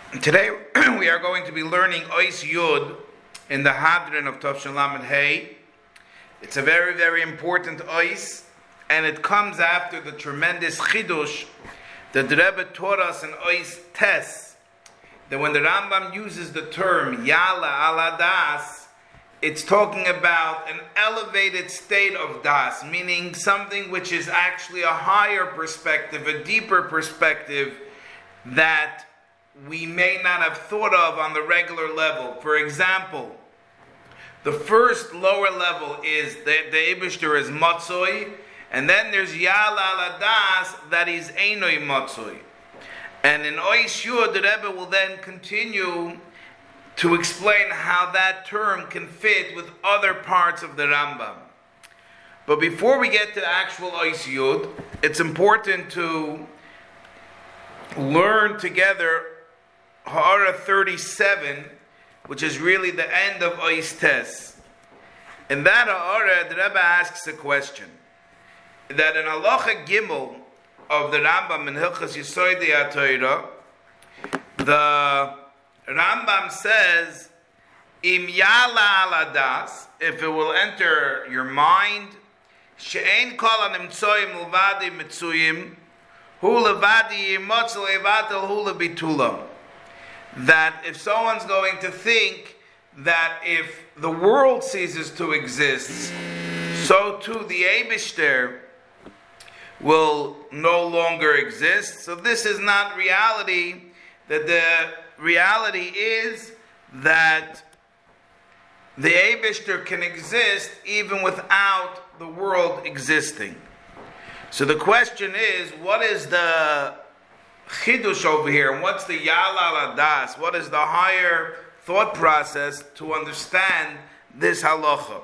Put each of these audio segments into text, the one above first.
Today we are going to be learning Ois Yud in the Hadron of Tov Lamed Hey. It's a very, very important Ois, and it comes after the tremendous Chidush that the Rebbe taught us in Ois Tes, that when the Rambam uses the term Yala ala Das, it's talking about an elevated state of Das, meaning something which is actually a higher perspective, a deeper perspective that we may not have thought of on the regular level. For example, the first lower level is the Eibishter is Matzoi, and then there's Yala ala Das that is Einoi Matzoi. And in Ois Yud, the Rebbe will then continue to explain how that term can fit with other parts of the Rambam. But before we get to the actual Ois Yud, it's important to learn together Ha'ara 37, which is really the end of Ois Tes. In that Ha'ara, the Rebbe asks a question, that in Halacha Gimel of the Rambam in Hilchas Yesodei HaTorah, the Rambam says, Im Yala ala Das, if it will enter your mind, She'ein kol hanimtzoyim levadi mitzuyim, hu levadi yimotz levatel hu lebitulam. That if someone's going to think that if the world ceases to exist, so too the Eibishter will no longer exist. So this is not reality. That the reality is that the Eibishter can exist even without the world existing. So the question is, what is the Chidush over here, and what's the Yala ala Das? What is the higher thought process to understand this halacha?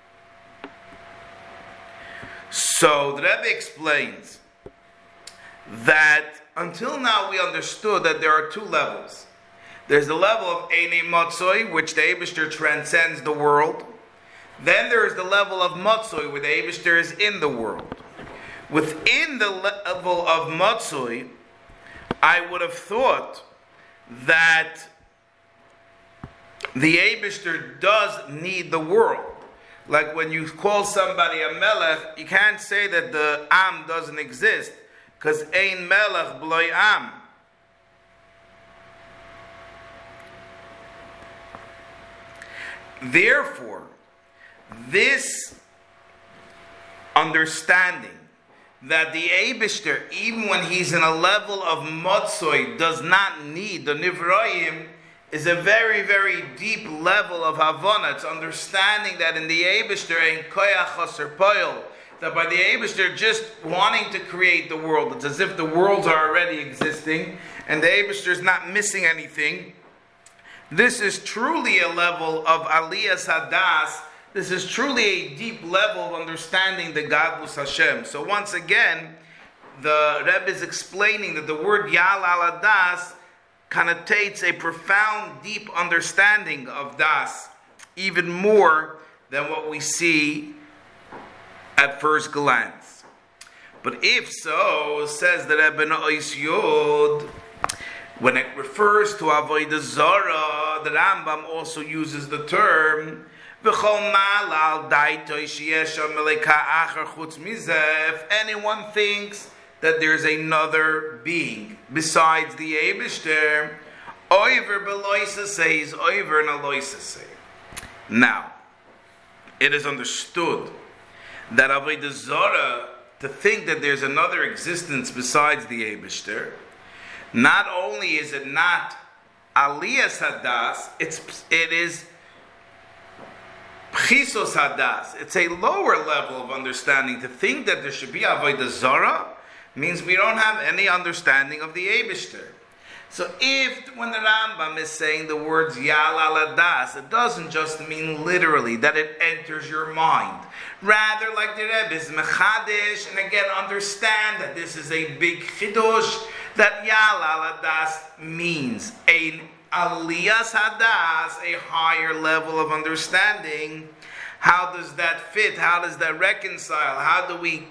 So the Rebbe explains that until now we understood that there are two levels. There's the level of Einei Matzoi, which the Eibishter transcends the world. Then there is the level of Matzoi, where the Eibishter is in the world. Within the level of Matzoi, I would have thought that the Eibishter does need the world. Like when you call somebody a melech, you can't say that the Am doesn't exist, because Ein melech b'loi Am. Therefore, this understanding that the Eibishter, even when he's in a level of Matzoi, does not need the Nivroim, is a very, very deep level of Havana. It's understanding that in the Eibishter, in Koyach Chaser Poyel, that by the Eibishter just wanting to create the world, it's as if the worlds are already existing, and the Eibishter is not missing anything. This is truly a level of Aliyas Hadas. This is truly a deep level of understanding the Gadlus Hashem. So once again, the Rebbe is explaining that the word Yala ala Das connotates a profound, deep understanding of Das, even more than what we see at first glance. But if so, says the Rebbe in Ois Yud, when it refers to Avodah Zarah, the Rambam also uses the term if anyone thinks that there's another being besides the Eibishter, oiver beloisa says oiver and aloisa say. Now, it is understood that Avodah Zarah, to think that there's another existence besides the Eibishter, not only is it not Aliyas Hadas, it is Chisos Hadas. It's a lower level of understanding. To think that there should be Avodah Zarah means we don't have any understanding of the Eibishter. So if, when the Rambam is saying the words Yala ala Das, it doesn't just mean literally that it enters your mind. Rather, like the Rebbe is Mechadish, and again understand that this is a big Chidush, that Yala ala Das means a Aliyas Hadas, a higher level of understanding. How does that fit? How does that reconcile? How do we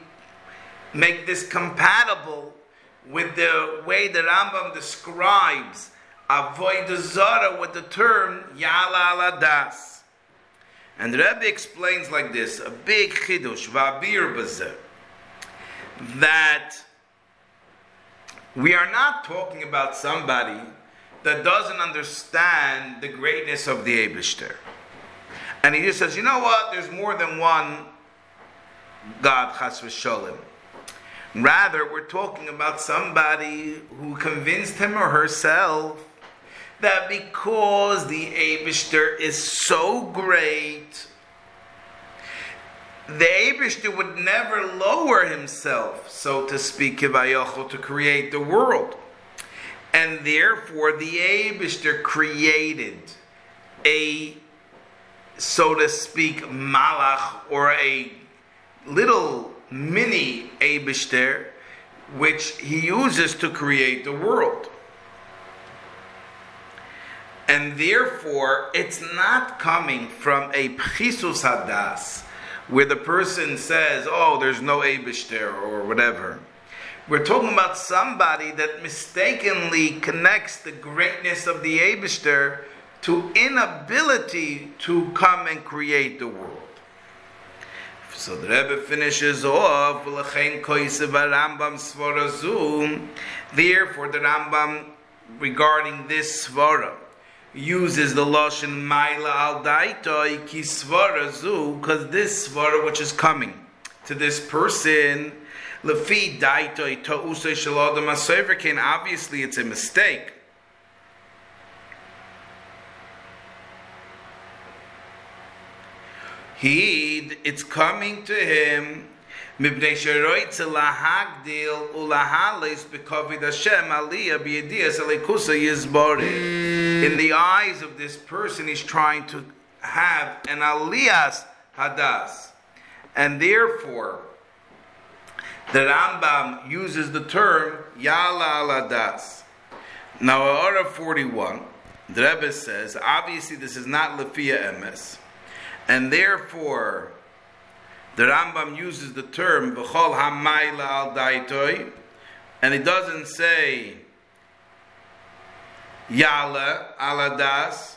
make this compatible with the way the Rambam describes avodah zara with the term Ya'ala al Hadas. And the Rebbe explains like this, a big chidush, va'abir b'zeh, that we are not talking about somebody that doesn't understand the greatness of the Eibishter. And he just says, you know what, there's more than one God, chas v'sholem. Rather, we're talking about somebody who convinced him or herself that because the Eibishter is so great, the Eibishter would never lower himself, so to speak, kivayochel, to create the world. And therefore, the Eibishter created a, so to speak, malach, or a little mini Eibishter, which he uses to create the world. And therefore, it's not coming from a pchisus hadas, where the person says, oh, there's no Eibishter, or whatever. We're talking about somebody that mistakenly connects the greatness of the Eibishter to inability to come and create the world. So the Rebbe finishes off, therefore the Rambam, regarding this svara, uses the lashon maila al daitoi ki svara zu, because this svara which is coming to this person, lefi daitoi ta'usay shel adam hasoverkein, obviously it's a mistake. It's coming to him in the eyes of this person. He's trying to have an aliyas hadas, and therefore the Rambam uses the term Ya'ala al Hadas. Now, Orah 41, the Rebbe says, obviously this is not Lefia Emes, and therefore the Rambam uses the term V'chol hamayla al daitoi, and it doesn't say Ya'ala al Hadas,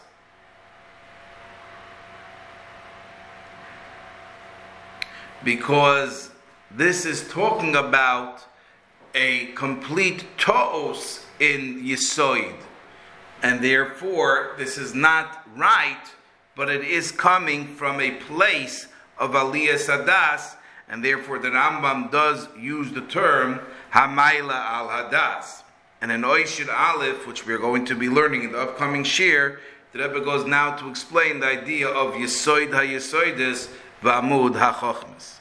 because this is talking about a complete to'os in Yisoid, and therefore this is not right, but it is coming from a place of Aliyas Hadas, and therefore the Rambam does use the term Hamayla al Hadas. And in Oishid Aleph, which we are going to be learning in the upcoming shir, the Rebbe goes now to explain the idea of Yisoid HaYisoidis V'amud HaChochmas.